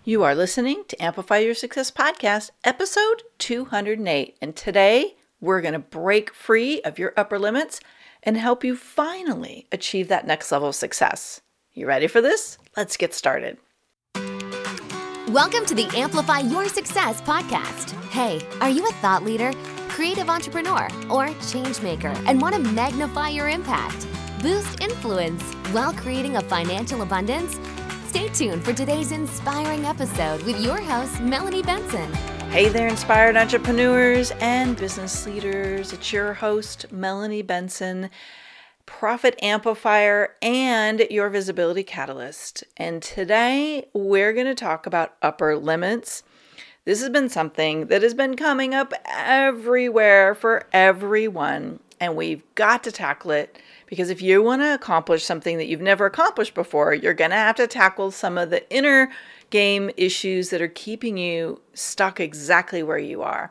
You are listening to Amplify Your Success Podcast, episode 208. And today we're going to break free of your upper limits and help you finally achieve that next level of success. You ready for this? Let's get started. Welcome to the Amplify Your Success Podcast. Hey, are you a thought leader, creative entrepreneur, or change maker and want to magnify your impact, boost influence while creating a financial abundance? Stay tuned for today's inspiring episode with your host, Melanie Benson. Hey there, inspired entrepreneurs and business leaders. It's your host, Melanie Benson, profit amplifier and your visibility catalyst. And today we're going to talk about upper limits. This has been something that has been coming up everywhere for everyone, and we've got to tackle it. Because if you want to accomplish something that you've never accomplished before, you're going to have to tackle some of the inner game issues that are keeping you stuck exactly where you are.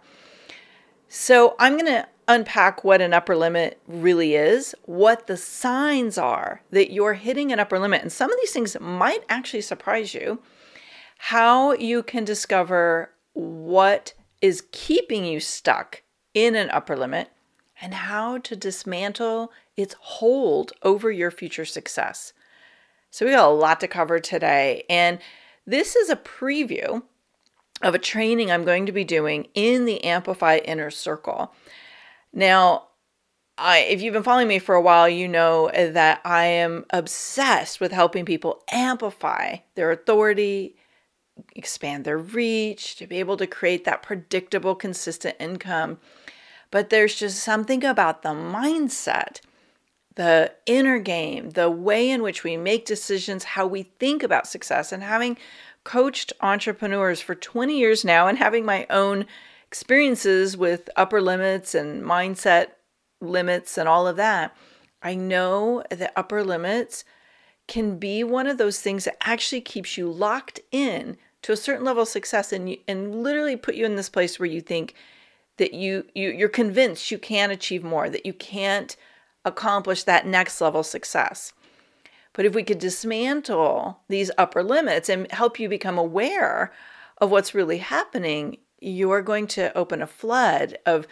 So I'm going to unpack what an upper limit really is, what the signs are that you're hitting an upper limit. And some of these things might actually surprise you. How you can discover what is keeping you stuck in an upper limit, and how to dismantle its hold over your future success. So we got a lot to cover today, and this is a preview of a training I'm going to be doing in the Amplify Inner Circle. Now, if you've been following me for a while, you know that I am obsessed with helping people amplify their authority, expand their reach, to be able to create that predictable, consistent income. But there's just something about the mindset, the inner game, the way in which we make decisions, how we think about success. And having coached entrepreneurs for 20 years now and having my own experiences with upper limits and mindset limits and all of that, I know that upper limits can be one of those things that actually keeps you locked in to a certain level of success and literally put you in this place where you think that you're convinced you can't achieve more, that you can't accomplish that next level success. But if we could dismantle these upper limits and help you become aware of what's really happening, you're going to open a flood of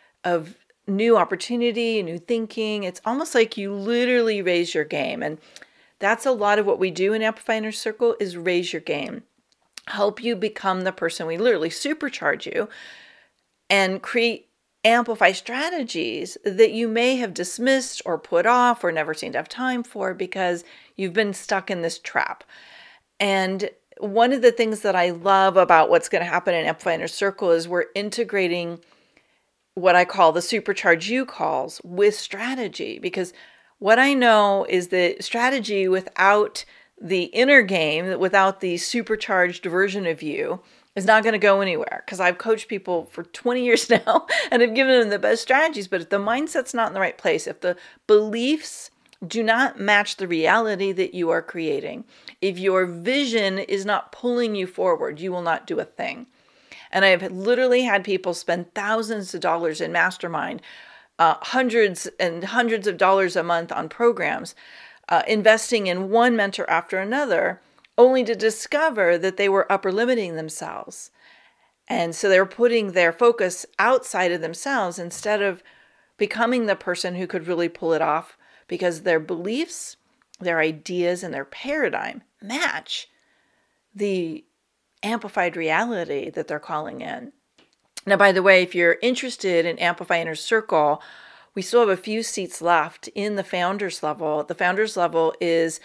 new opportunity, new thinking. It's almost like you literally raise your game. And that's a lot of what we do in Amplify Inner Circle is raise your game. Help you become the person. We literally supercharge you and amplify strategies that you may have dismissed or put off or never seemed to have time for because you've been stuck in this trap. And one of the things that I love about what's going to happen in Amplify Inner Circle is we're integrating what I call the Supercharge You calls with strategy. Because what I know is that strategy without the inner game, without the supercharged version of you, is not going to go anywhere, because I've coached people for 20 years now and have given them the best strategies. But if the mindset's not in the right place, if the beliefs do not match the reality that you are creating, if your vision is not pulling you forward, you will not do a thing. And I've literally had people spend thousands of dollars in mastermind, hundreds and hundreds of dollars a month on programs, investing in one mentor after another, only to discover that they were upper limiting themselves. And so they were putting their focus outside of themselves instead of becoming the person who could really pull it off, because their beliefs, their ideas, and their paradigm match the amplified reality that they're calling in. Now, by the way, if you're interested in Amplify Inner Circle, we still have a few seats left in the founders level. The founders level is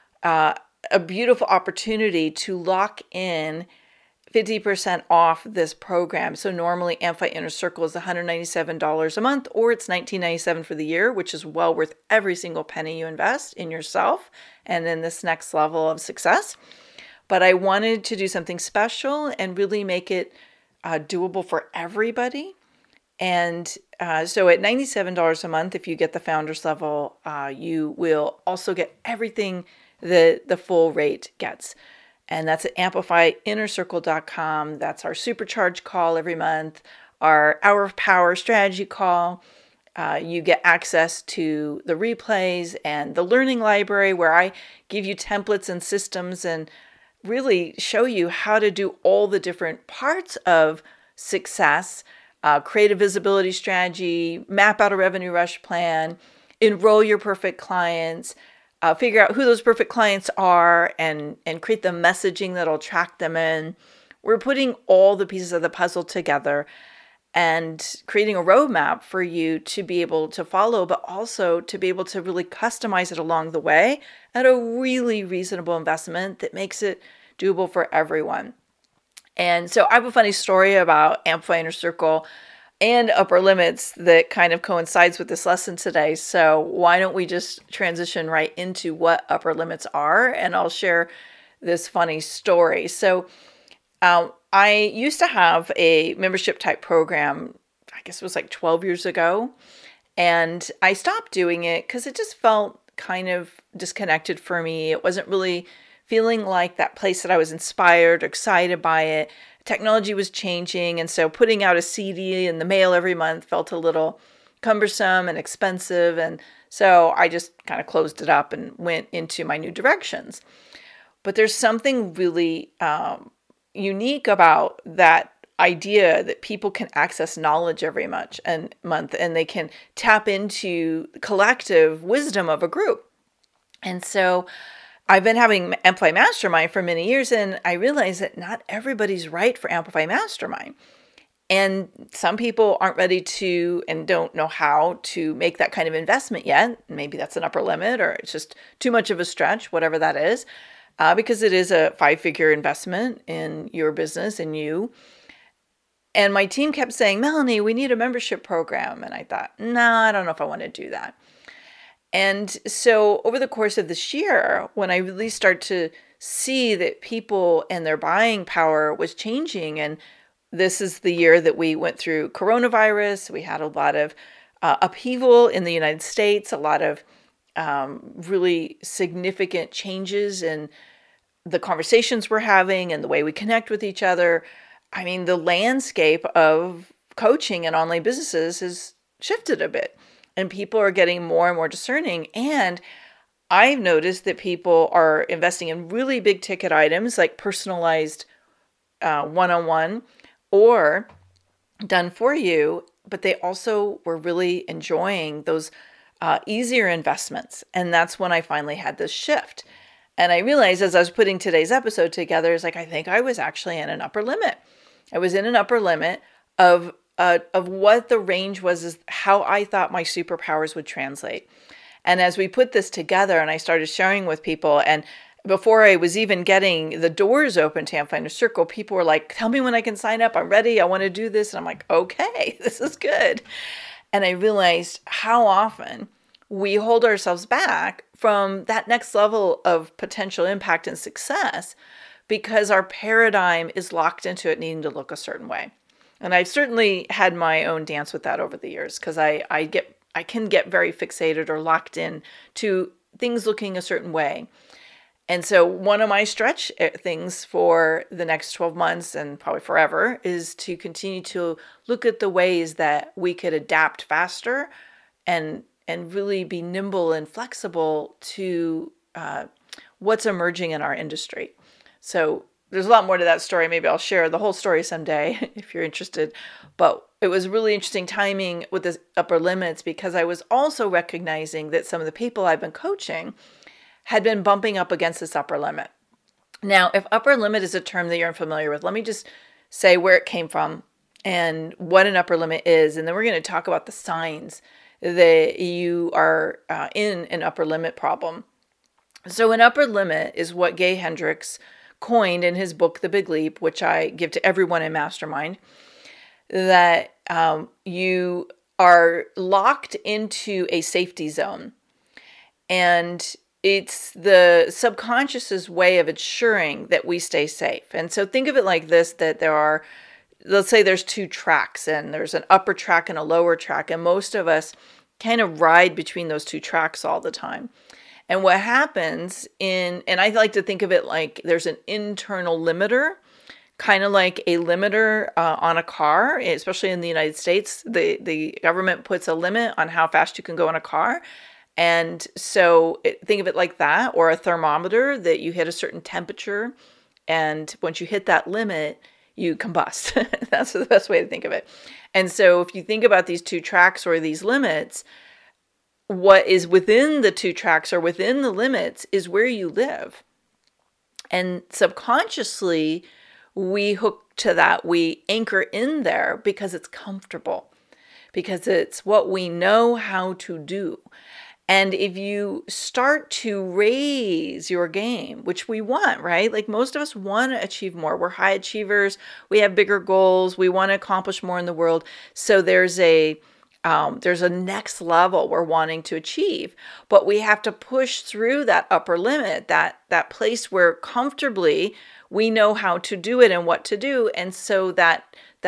a beautiful opportunity to lock in 50% off this program. So normally Amplify Inner Circle is $197 a month, or it's $19.97 for the year, which is well worth every single penny you invest in yourself and in this next level of success. But I wanted to do something special and really make it doable for everybody. And so at $97 a month, if you get the founders level, you will also get everything the full rate gets. And that's at amplifyinnercircle.com. That's our supercharge call every month, our Hour of Power strategy call. You get access to the replays and the learning library, where I give you templates and systems and really show you how to do all the different parts of success, create a visibility strategy, map out a revenue rush plan, enroll your perfect clients, figure out who those perfect clients are, and create the messaging that'll attract them in. We're putting all the pieces of the puzzle together and creating a roadmap for you to be able to follow, but also to be able to really customize it along the way at a really reasonable investment that makes it doable for everyone. And so I have a funny story about Amplify Inner Circle and upper limits that kind of coincides with this lesson today. So why don't we just transition right into what upper limits are, and I'll share this funny story. So I used to have a membership type program, I guess it was like 12 years ago, and I stopped doing it because it just felt kind of disconnected for me. It wasn't really feeling like that place that I was inspired or excited by it. Technology was changing, and so putting out a CD in the mail every month felt a little cumbersome and expensive, and so I just kind of closed it up and went into my new directions. But there's something really unique about that idea that people can access knowledge every month, and they can tap into the collective wisdom of a group. And so I've been having Amplify Mastermind for many years, and I realize that not everybody's right for Amplify Mastermind. And some people aren't ready to and don't know how to make that kind of investment yet. Maybe that's an upper limit, or it's just too much of a stretch, whatever that is, because it is a 5-figure investment in your business and you. And my team kept saying, Melanie, we need a membership program. And I thought, no, I don't know if I want to do that. And so over the course of this year, when I really start to see that people and their buying power was changing, and this is the year that we went through coronavirus, we had a lot of upheaval in the United States, a lot of really significant changes in the conversations we're having and the way we connect with each other. I mean, the landscape of coaching and online businesses has shifted a bit. And people are getting more and more discerning. And I've noticed that people are investing in really big ticket items like personalized one-on-one or done for you, but they also were really enjoying those easier investments. And that's when I finally had this shift. And I realized as I was putting today's episode together, it's like, I think I was actually in an upper limit. I was in an upper limit of what the range was, is how I thought my superpowers would translate. And as we put this together and I started sharing with people, and before I was even getting the doors open to Amplify Inner Circle, people were like, tell me when I can sign up. I'm ready. I want to do this. And I'm like, okay, this is good. And I realized how often we hold ourselves back from that next level of potential impact and success because our paradigm is locked into it needing to look a certain way. And I've certainly had my own dance with that over the years because I can get very fixated or locked in to things looking a certain way. And so one of my stretch things for the next 12 months and probably forever is to continue to look at the ways that we could adapt faster and really be nimble and flexible to what's emerging in our industry. So there's a lot more to that story. Maybe I'll share the whole story someday if you're interested. But it was really interesting timing with the upper limits because I was also recognizing that some of the people I've been coaching had been bumping up against this upper limit. Now, if upper limit is a term that you're unfamiliar with, let me just say where it came from and what an upper limit is. And then we're going to talk about the signs that you are in an upper limit problem. So an upper limit is what Gay Hendricks coined in his book, The Big Leap, which I give to everyone in Mastermind, that you are locked into a safety zone. And it's the subconscious's way of ensuring that we stay safe. And so think of it like this, that let's say there's 2 tracks and there's an upper track and a lower track. And most of us kind of ride between those 2 tracks all the time. And what happens and I like to think of it like there's an internal limiter, kind of like a limiter on a car, especially in the United States. The government puts a limit on how fast you can go in a car. And so think of it like that, or a thermometer that you hit a certain temperature And once you hit that limit, you combust. That's the best way to think of it. And so if you think about these two tracks or these limits, what is within the two tracks or within the limits is where you live. And subconsciously, we hook to that. We anchor in there because it's comfortable, because it's what we know how to do. And if you start to raise your game, which we want, right? Like most of us want to achieve more. We're high achievers. We have bigger goals. We want to accomplish more in the world. So there's a next level we're wanting to achieve, but we have to push through that upper limit, that place where comfortably we know how to do it and what to do. And so that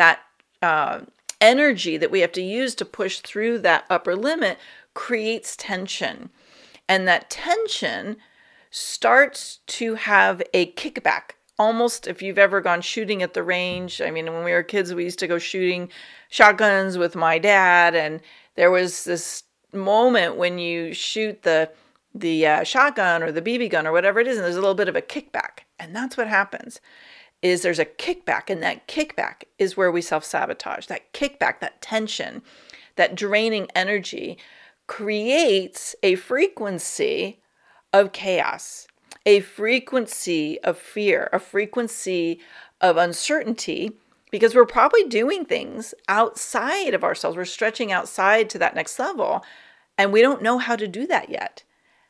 energy that we have to use to push through that upper limit creates tension. And that tension starts to have a kickback. Almost, if you've ever gone shooting at the range, I mean, when we were kids, we used to go shooting shotguns with my dad, and there was this moment when you shoot the shotgun or the BB gun or whatever it is, and there's a little bit of a kickback. And that's what happens, is there's a kickback, and that kickback is where we self-sabotage. That kickback, that tension, that draining energy creates a frequency of chaos, a frequency of fear, a frequency of uncertainty, because we're probably doing things outside of ourselves. We're stretching outside to that next level, and we don't know how to do that yet.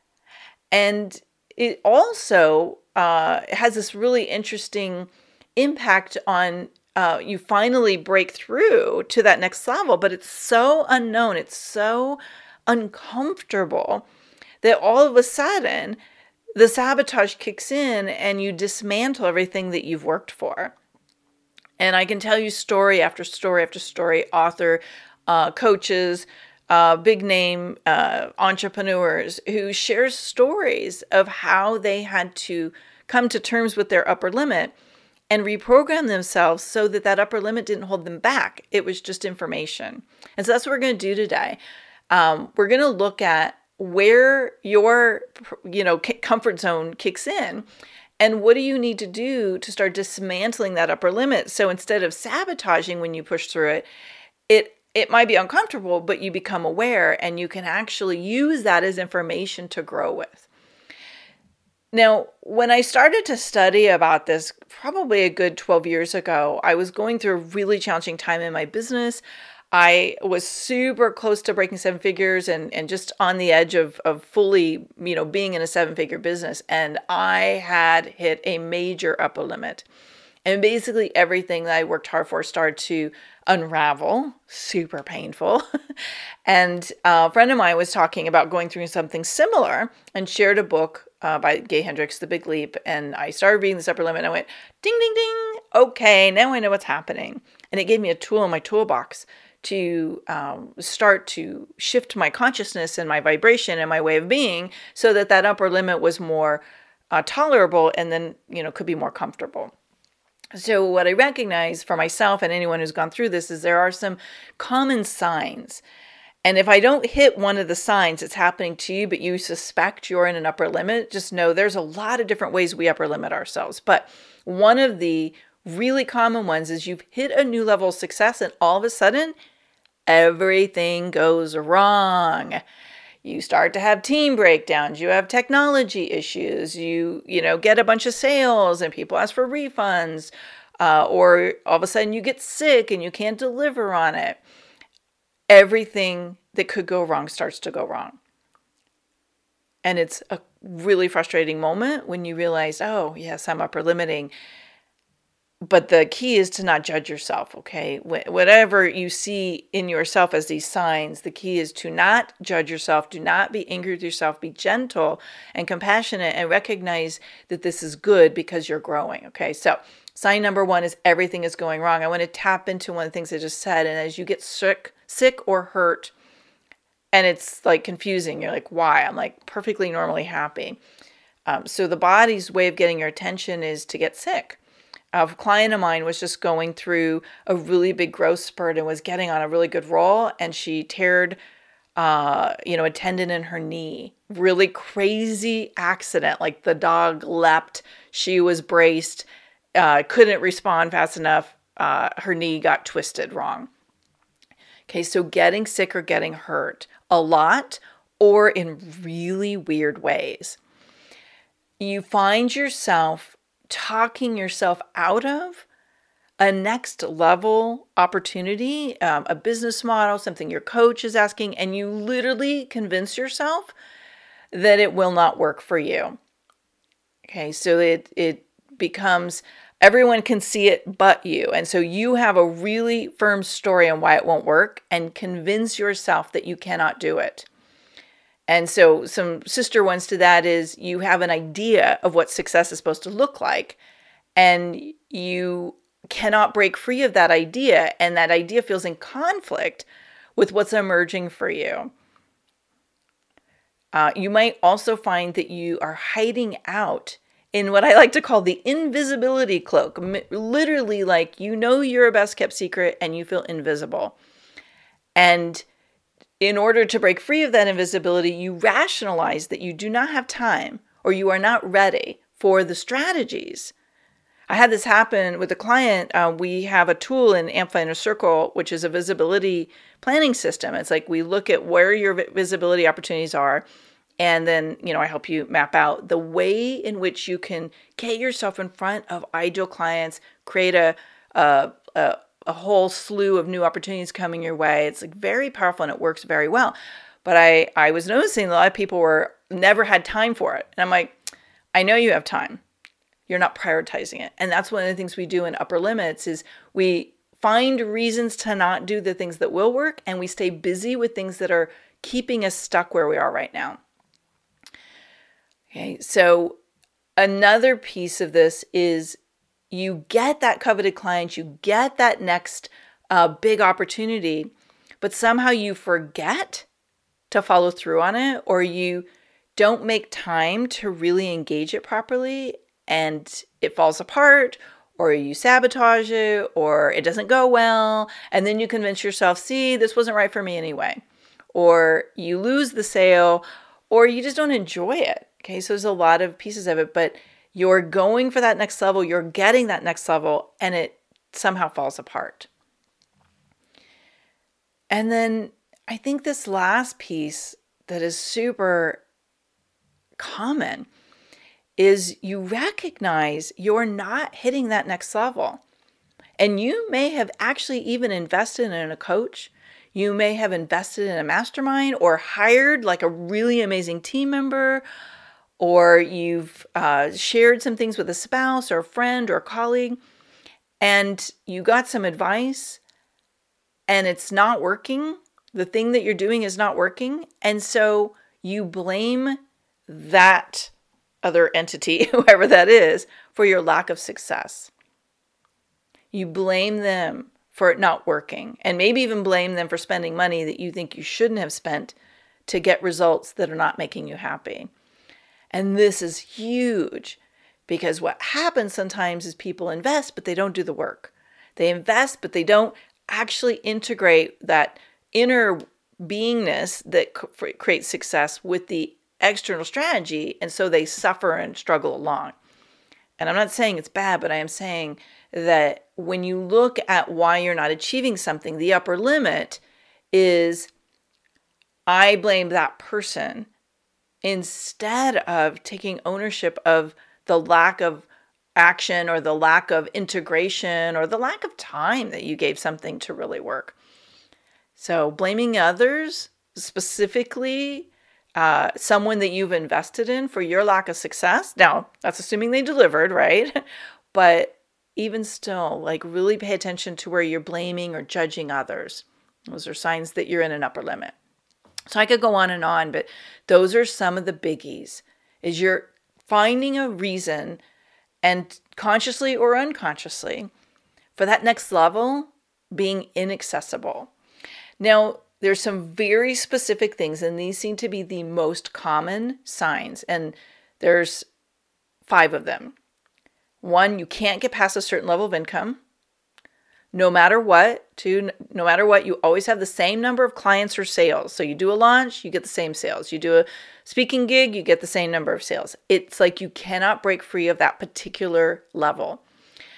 And it also has this really interesting impact on you finally break through to that next level, but it's so unknown, it's so uncomfortable that all of a sudden the sabotage kicks in and you dismantle everything that you've worked for. And I can tell you story after story after story, author, coaches, big name entrepreneurs who share stories of how they had to come to terms with their upper limit and reprogram themselves so that that upper limit didn't hold them back. It was just information. And so that's what we're going to do today. We're going to look at where your, comfort zone kicks in, and what do you need to do to start dismantling that upper limit. So instead of sabotaging when you push through it, it might be uncomfortable, but you become aware and you can actually use that as information to grow with. Now, when I started to study about this, probably a good 12 years ago, I was going through a really challenging time in my business. I was super close to breaking seven figures and just on the edge of fully, being in a seven-figure business. And I had hit a major upper limit. And basically everything that I worked hard for started to unravel, super painful. And a friend of mine was talking about going through something similar and shared a book by Gay Hendricks, The Big Leap. And I started reading this upper limit and I went, ding, ding, ding. Okay, now I know what's happening. And it gave me a tool in my toolbox to start to shift my consciousness and my vibration and my way of being so that that upper limit was more tolerable and then, could be more comfortable. So what I recognize for myself and anyone who's gone through this is there are some common signs. And if I don't hit one of the signs it's happening to you, but you suspect you're in an upper limit, just know there's a lot of different ways we upper limit ourselves. But one of the really common ones is you've hit a new level of success and all of a sudden, everything goes wrong. You start to have team breakdowns. You have technology issues. You get a bunch of sales and people ask for refunds. Or all of a sudden you get sick and you can't deliver on it. Everything that could go wrong starts to go wrong. And it's a really frustrating moment when you realize, oh, yes, I'm upper limiting. But the key is to not judge yourself, okay? Whatever you see in yourself as these signs, the key is to not judge yourself. Do not be angry with yourself. Be gentle and compassionate and recognize that this is good because you're growing, okay? So sign number one is everything is going wrong. I want to tap into one of the things I just said. And as you get sick or hurt, and it's like confusing, you're like, why? I'm like perfectly normally happy. So the body's way of getting your attention is to get sick. A client of mine was just going through a really big growth spurt and was getting on a really good roll, and she teared, a tendon in her knee. Really crazy accident. Like the dog leapt, she was braced. couldn't respond fast enough. Her knee got twisted wrong. Okay, so getting sick or getting hurt a lot or in really weird ways. You find yourself talking yourself out of a next level opportunity, a business model, something your coach is asking, and you literally convince yourself that it will not work for you. Okay, so it becomes everyone can see it but you. And so you have a really firm story on why it won't work and convince yourself that you cannot do it. And so some sister ones to that is you have an idea of what success is supposed to look like, and you cannot break free of that idea, and that idea feels in conflict with what's emerging for you. You might also find that you are hiding out in what I like to call the invisibility cloak. Literally, like, you know you're a best kept secret and you feel invisible. And in order to break free of that invisibility, you rationalize that you do not have time or you are not ready for the strategies. I had this happen with a client. We have a tool in Amplify Inner Circle, which is a visibility planning system. It's like we look at where your visibility opportunities are, and then, I help you map out the way in which you can get yourself in front of ideal clients, create a whole slew of new opportunities coming your way. It's like very powerful and it works very well. But I was noticing a lot of people never had time for it. And I'm like, I know you have time. You're not prioritizing it. And that's one of the things we do in Upper Limits is we find reasons to not do the things that will work, and we stay busy with things that are keeping us stuck where we are right now. Okay, so another piece of this is you get that coveted client, you get that next big opportunity, but somehow you forget to follow through on it, or you don't make time to really engage it properly, and it falls apart, or you sabotage it, or it doesn't go well, and then you convince yourself, see, this wasn't right for me anyway. Or you lose the sale, or you just don't enjoy it. Okay, so there's a lot of pieces of it, but you're going for that next level, you're getting that next level, and it somehow falls apart. And then I think this last piece that is super common is you recognize you're not hitting that next level. And you may have actually even invested in a coach. You may have invested in a mastermind or hired like a really amazing team member, or you've shared some things with a spouse or a friend or a colleague, and you got some advice and it's not working. The thing that you're doing is not working. And so you blame that other entity, whoever that is, for your lack of success. You blame them for it not working, and maybe even blame them for spending money that you think you shouldn't have spent to get results that are not making you happy. And this is huge, because what happens sometimes is people invest, but they don't do the work. They invest, but they don't actually integrate that inner beingness that creates success with the external strategy, and so they suffer and struggle along. And I'm not saying it's bad, but I am saying that when you look at why you're not achieving something, the upper limit is I blame that person instead of taking ownership of the lack of action or the lack of integration or the lack of time that you gave something to really work. So blaming others, specifically someone that you've invested in for your lack of success. Now, that's assuming they delivered, right? But even still, like, really pay attention to where you're blaming or judging others. Those are signs that you're in an upper limit. So I could go on, but those are some of the biggies. Is you're finding a reason, and consciously or unconsciously, for that next level being inaccessible. Now, there's some very specific things, and these seem to be the most common signs, and there's 5 of them. 1, you can't get past a certain level of income, no matter what. 2, no matter what, you always have the same number of clients or sales. So you do a launch, you get the same sales. You do a speaking gig, you get the same number of sales. It's like you cannot break free of that particular level.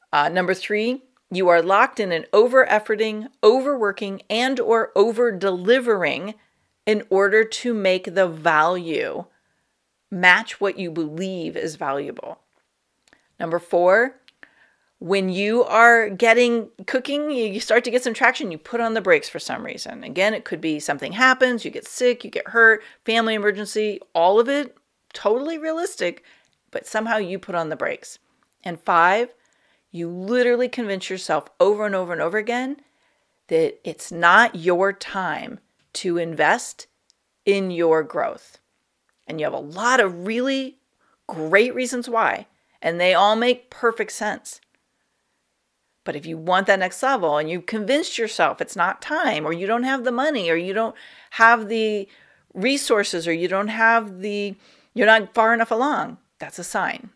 Number 3, you are locked in an over-efforting, overworking, and or over-delivering in order to make the value match what you believe is valuable. Number 4, when you are cooking, you start to get some traction, you put on the brakes for some reason. Again, it could be something happens, you get sick, you get hurt, family emergency, all of it totally realistic, but somehow you put on the brakes. And 5, you literally convince yourself over and over and over again that it's not your time to invest in your growth. And you have a lot of really great reasons why, and they all make perfect sense. But if you want that next level and you convinced yourself it's not time, or you don't have the money, or you don't have the resources, or you're not far enough along, that's a sign.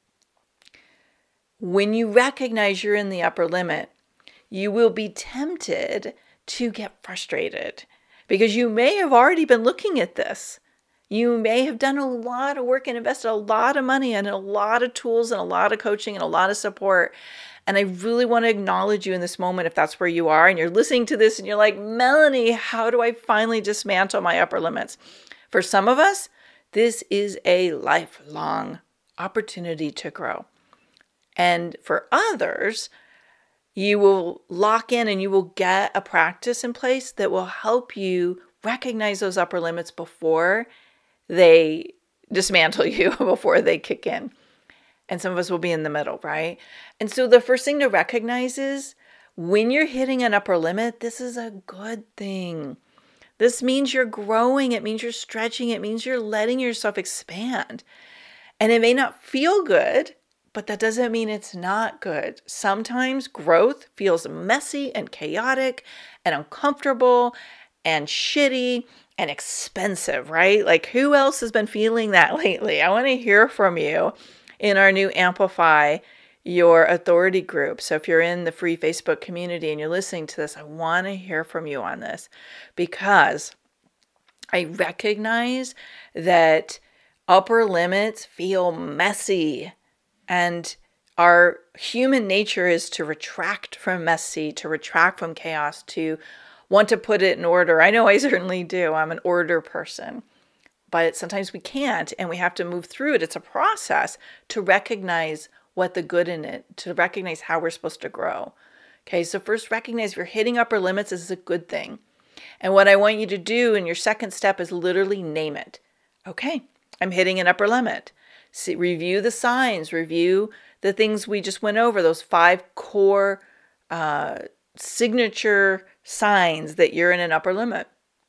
When you recognize you're in the upper limit, you will be tempted to get frustrated because you may have already been looking at this. You may have done a lot of work and invested a lot of money and a lot of tools and a lot of coaching and a lot of support. And I really want to acknowledge you in this moment if that's where you are and you're listening to this and you're like, Melanie, how do I finally dismantle my upper limits? For some of us, this is a lifelong opportunity to grow. And for others, you will lock in and you will get a practice in place that will help you recognize those upper limits before they dismantle you, before they kick in. And some of us will be in the middle, right? And so the first thing to recognize is when you're hitting an upper limit, this is a good thing. This means you're growing. It means you're stretching. It means you're letting yourself expand. And it may not feel good, but that doesn't mean it's not good. Sometimes growth feels messy and chaotic and uncomfortable and shitty and expensive, right? Like, who else has been feeling that lately? I want to hear from you in our new Amplify Your Authority group. So if you're in the free Facebook community and you're listening to this, I want to hear from you on this because I recognize that upper limits feel messy. And our human nature is to retract from messy, to retract from chaos, to want to put it in order. I know I certainly do. I'm an order person. But sometimes we can't, and we have to move through it. It's a process to recognize what the good in it, to recognize how we're supposed to grow. Okay, so first recognize if you're hitting upper limits, this is a good thing. And what I want you to do in your second step is literally name it. Okay, I'm hitting an upper limit. See, review the signs, review the things we just went over, those 5 core signature signs that you're in an upper limit.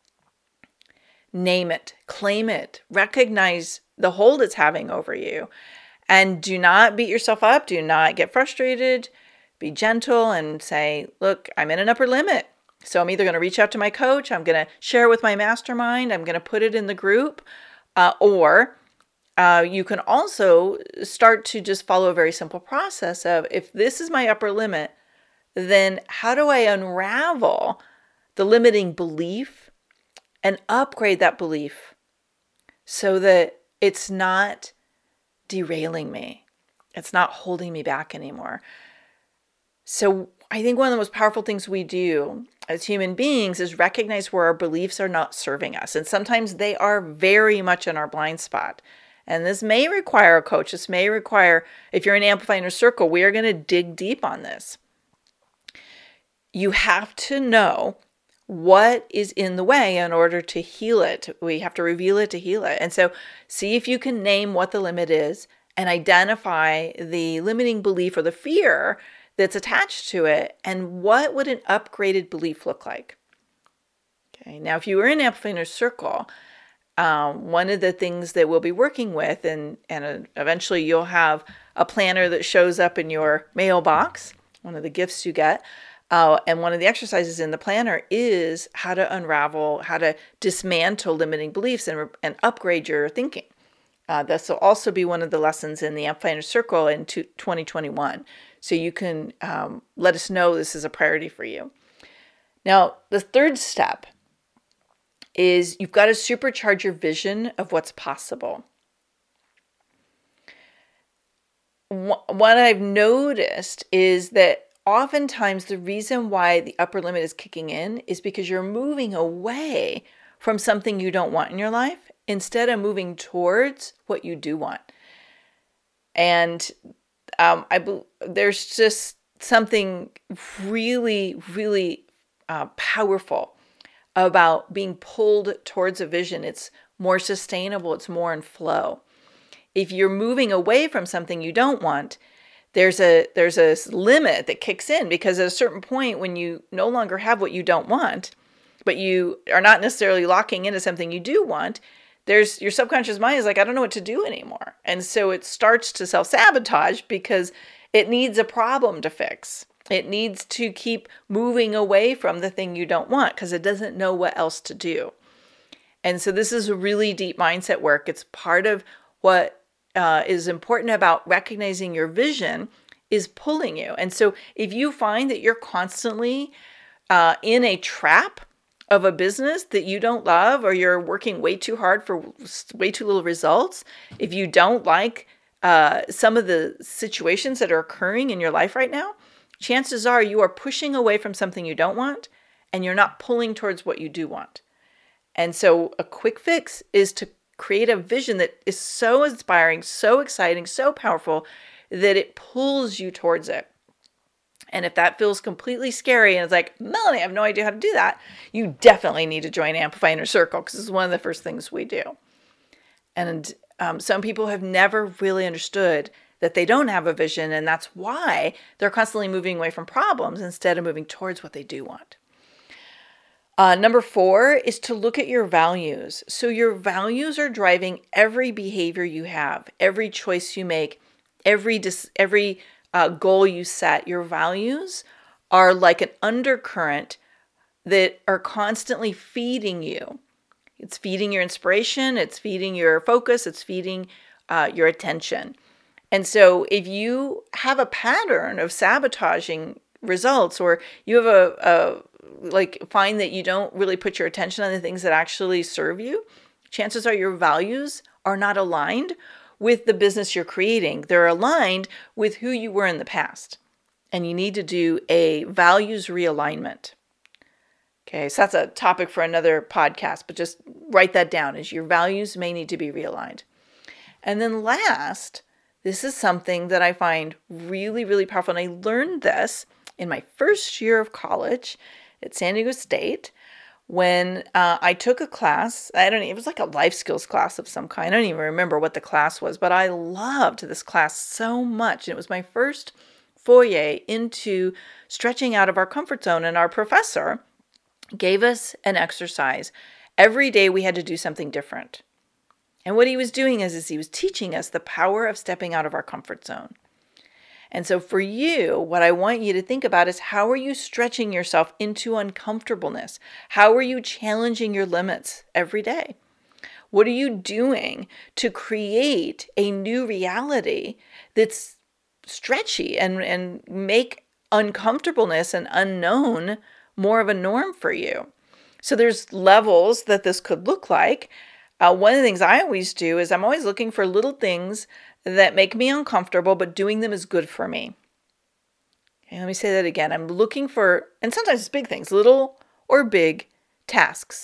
Name it, claim it, recognize the hold it's having over you, and do not beat yourself up. Do not get frustrated. Be gentle and say, look, I'm in an upper limit. So I'm either going to reach out to my coach, I'm going to share it with my mastermind, I'm going to put it in the group, or you can also start to just follow a very simple process of, if this is my upper limit, then how do I unravel the limiting belief and upgrade that belief so that it's not derailing me? It's not holding me back anymore. So I think one of the most powerful things we do as human beings is recognize where our beliefs are not serving us. And sometimes they are very much in our blind spot. And this may require a coach. This may require, if you're in Amplify Inner Circle, we are going to dig deep on this. You have to know what is in the way in order to heal it. We have to reveal it to heal it. And so see if you can name what the limit is and identify the limiting belief or the fear that's attached to it, and what would an upgraded belief look like? Okay, now if you were in Amplify Inner Circle, one of the things that we'll be working with, and eventually you'll have a planner that shows up in your mailbox, one of the gifts you get, and one of the exercises in the planner is how to unravel, how to dismantle limiting beliefs and upgrade your thinking. This will also be one of the lessons in the Amplify Inner Circle in 2021. So you can let us know this is a priority for you. Now, the third step is you've got to supercharge your vision of what's possible. what I've noticed is that oftentimes the reason why the upper limit is kicking in is because you're moving away from something you don't want in your life instead of moving towards what you do want. And there's just something really, really powerful about being pulled towards a vision. It's more sustainable. It's more in flow. If you're moving away from something you don't want, there's a limit that kicks in, because at a certain point when you no longer have what you don't want, but you are not necessarily locking into something you do want, your subconscious mind is like, I don't know what to do anymore. And so it starts to self-sabotage because it needs a problem to fix. It needs to keep moving away from the thing you don't want because it doesn't know what else to do. And so this is a really deep mindset work. It's part of what is important about recognizing your vision is pulling you. And so if you find that you're constantly in a trap of a business that you don't love, or you're working way too hard for way too little results, if you don't like some of the situations that are occurring in your life right now, chances are you are pushing away from something you don't want and you're not pulling towards what you do want. And so a quick fix is to create a vision that is so inspiring, so exciting, so powerful that it pulls you towards it. And if that feels completely scary and it's like, Melanie, I have no idea how to do that, you definitely need to join Amplify Inner Circle, because this is one of the first things we do. And some people have never really understood that they don't have a vision, and that's why they're constantly moving away from problems instead of moving towards what they do want. Number 4 is to look at your values. So your values are driving every behavior you have, every choice you make, every goal you set. Your values are like an undercurrent that are constantly feeding you. It's feeding your inspiration, it's feeding your focus, it's feeding your attention. And so if you have a pattern of sabotaging results, or you have find that you don't really put your attention on the things that actually serve you, chances are your values are not aligned with the business you're creating. They're aligned with who you were in the past. And you need to do a values realignment. Okay, so that's a topic for another podcast, but just write that down, as your values may need to be realigned. And then last, this is something that I find really, really powerful. And I learned this in my first year of college at San Diego State, when I took a class. It was like a life skills class of some kind. I don't even remember what the class was, but I loved this class so much. And it was my first foray into stretching out of our comfort zone. And our professor gave us an exercise. Every day we had to do something different. And what he was doing is he was teaching us the power of stepping out of our comfort zone. And so for you, what I want you to think about is, how are you stretching yourself into uncomfortableness? How are you challenging your limits every day? What are you doing to create a new reality that's stretchy and make uncomfortableness and unknown more of a norm for you? So there's levels that this could look like. One of the things I always do is I'm always looking for little things that make me uncomfortable, but doing them is good for me. Okay, let me say that again. I'm looking for, and sometimes it's big things, little or big tasks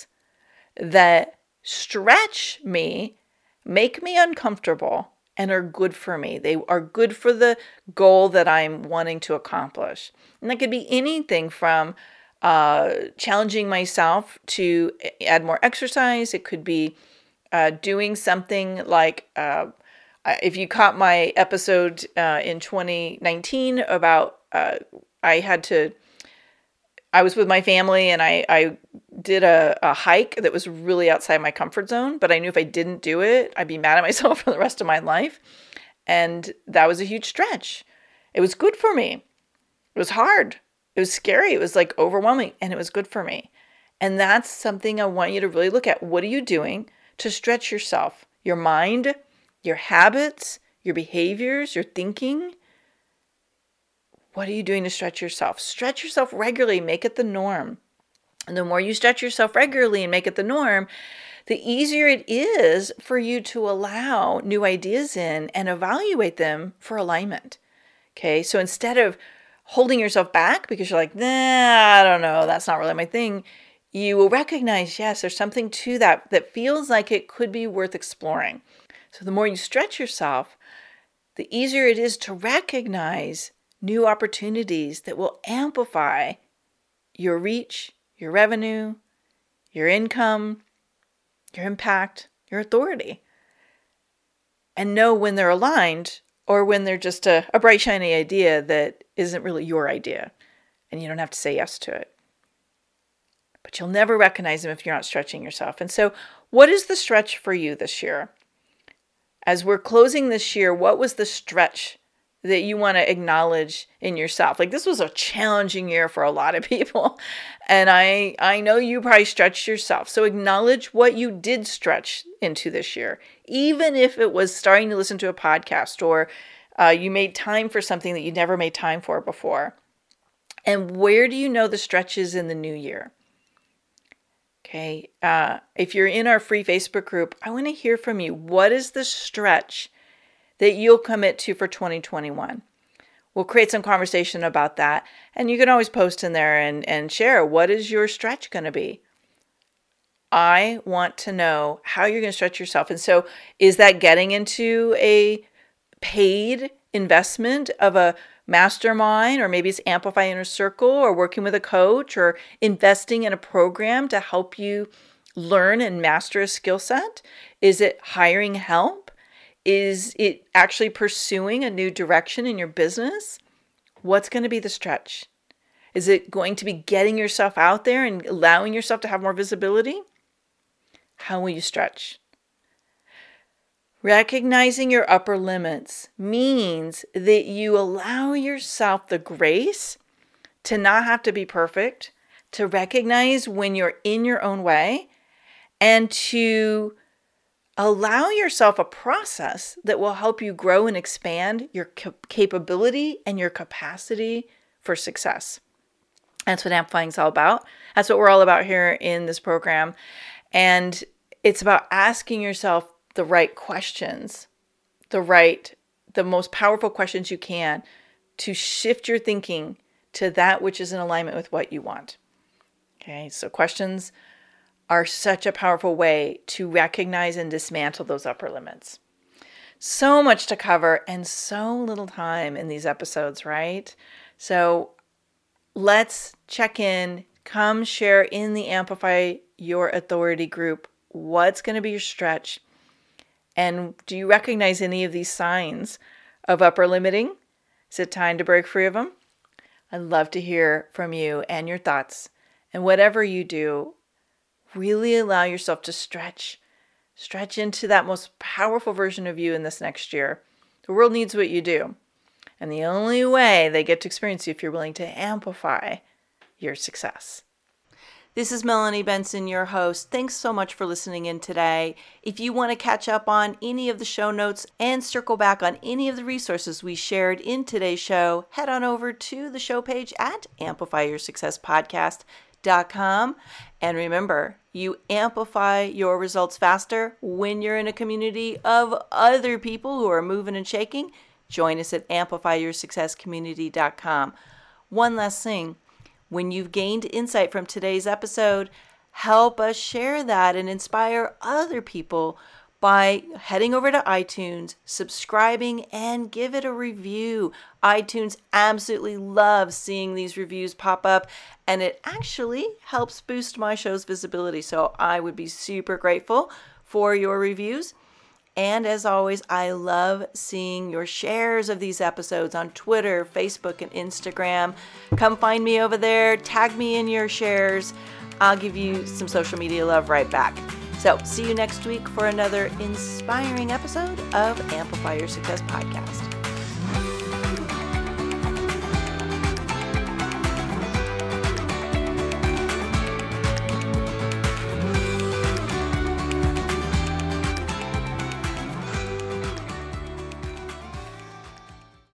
that stretch me, make me uncomfortable, and are good for me. They are good for the goal that I'm wanting to accomplish. And that could be anything from challenging myself to add more exercise. It could be doing something like, if you caught my episode in 2019 about, I was with my family and I did a hike that was really outside my comfort zone, but I knew if I didn't do it, I'd be mad at myself for the rest of my life. And that was a huge stretch. It was good for me. It was hard. It was scary. It was like overwhelming, and it was good for me. And that's something I want you to really look at. What are you doing to stretch yourself, your mind, your habits, your behaviors, your thinking? What are you doing to stretch yourself? Stretch yourself regularly, make it the norm. And the more you stretch yourself regularly and make it the norm, the easier it is for you to allow new ideas in and evaluate them for alignment. Okay, so instead of holding yourself back because you're like, nah, I don't know, that's not really my thing, you will recognize, yes, there's something to that feels like it could be worth exploring. So the more you stretch yourself, the easier it is to recognize new opportunities that will amplify your reach, your revenue, your income, your impact, your authority. And know when they're aligned or when they're just a bright, shiny idea that isn't really your idea and you don't have to say yes to it. But you'll never recognize them if you're not stretching yourself. And so what is the stretch for you this year? As we're closing this year, what was the stretch that you want to acknowledge in yourself? Like, this was a challenging year for a lot of people. And I know you probably stretched yourself. So acknowledge what you did stretch into this year. Even if it was starting to listen to a podcast or you made time for something that you never made time for before. And where do you know the stretches in the new year? Okay, if you're in our free Facebook group, I want to hear from you. What is the stretch that you'll commit to for 2021? We'll create some conversation about that. And you can always post in there and share, what is your stretch going to be? I want to know how you're going to stretch yourself. And so is that getting into a paid investment of a mastermind, or maybe it's Amplify Inner Circle, or working with a coach, or investing in a program to help you learn and master a skill set? Is it hiring help? Is it actually pursuing a new direction in your business? What's going to be the stretch? Is it going to be getting yourself out there and allowing yourself to have more visibility? How will you stretch? Recognizing your upper limits means that you allow yourself the grace to not have to be perfect, to recognize when you're in your own way, and to allow yourself a process that will help you grow and expand your capability and your capacity for success. That's what Amplifying is all about. That's what we're all about here in this program. And it's about asking yourself the right questions, the most powerful questions you can to shift your thinking to that which is in alignment with what you want. Okay, so questions are such a powerful way to recognize and dismantle those upper limits. So much to cover and so little time in these episodes, right? So let's check in, come share in the Amplify Your Authority group. What's going to be your stretch? And do you recognize any of these signs of upper limiting? Is it time to break free of them? I'd love to hear from you and your thoughts. And whatever you do, really allow yourself to stretch into that most powerful version of you in this next year. The world needs what you do. And the only way they get to experience you if you're willing to amplify your success. This is Melanie Benson, your host. Thanks so much for listening in today. If you want to catch up on any of the show notes and circle back on any of the resources we shared in today's show, head on over to the show page at amplifyyoursuccesspodcast.com. And remember, you amplify your results faster when you're in a community of other people who are moving and shaking. Join us at amplifyyoursuccesscommunity.com. One last thing. When you've gained insight from today's episode, help us share that and inspire other people by heading over to iTunes, subscribing, and give it a review. iTunes absolutely loves seeing these reviews pop up, and it actually helps boost my show's visibility. So I would be super grateful for your reviews. And as always, I love seeing your shares of these episodes on Twitter, Facebook, and Instagram. Come find me over there. Tag me in your shares. I'll give you some social media love right back. So see you next week for another inspiring episode of Amplify Your Success Podcast.